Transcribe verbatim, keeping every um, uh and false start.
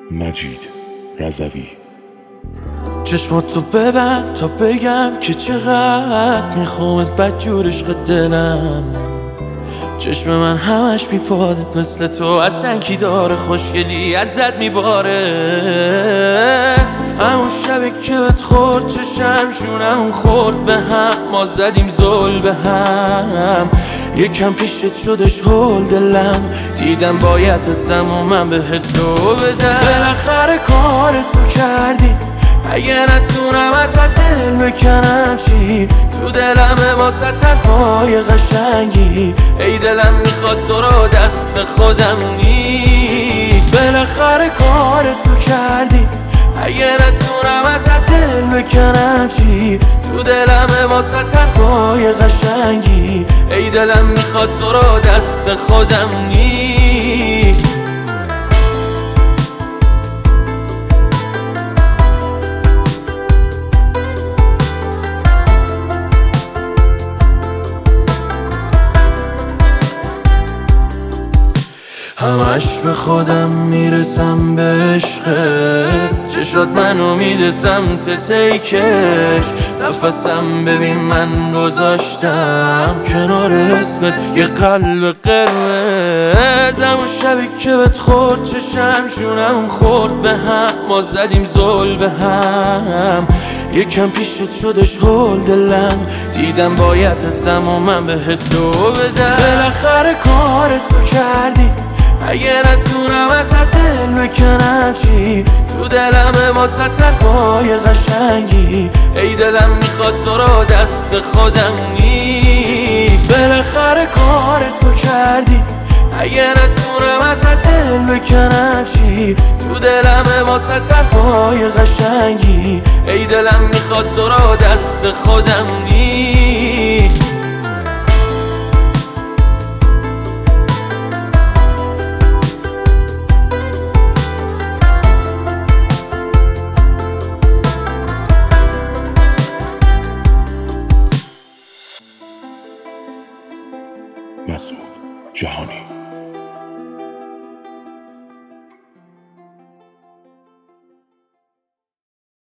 مجید رضوی. چشماتو ببند تا بگم که چقدر میخوامت بدجور عشق دلم. چشم من همش میپادت مثل تو، اصلا کی داره خوشگلی ازت میباره. همون شبی که بهت خورد چشم شونم خورد به هم، ما زدیم زل به هم. یکم پیشت شدش هول دلم، دیدم باید ازم و من بهت لو بدم. بالاخره کارتو کردی، اگه نتونم ازت دل بکنم چی؟ تو دلم واسه طرفای قشنگی، ای دلم میخواد تو رو دست خودم نی. بالاخره کارتو کردی، اگه نتونم ازت دل بکنم چی؟ تو دلم واسه طرفای قشنگی، ای دلم میخواد تو رو دست خودم نی. همش به خودم میرسم به عشقت، چشات منو میده سمت تیکش. نفسم ببین من گذاشتم کنار اسمت یه قلب قرمز. همون شبی که بهت خورد چشم شونم خورد به هم، ما زدیم زل به هم. یکم پیشت شدش هول دلم، دیدم باید ازم و من بهت لو بدم. بالاخره کارتو کردی، اگه نتونم ازت دل بکنم چی؟ تو دلم واسه طرفای قشنگی، ای دلم میخواد تو رو دست خودم نی. بالاخره کارتو کردی، اگه نتونم ازت دل بکنم چی؟ تو دلم واسه طرفای قشنگی، ای دلم میخواد تو رو دست خودم نی. مسعود جهانی.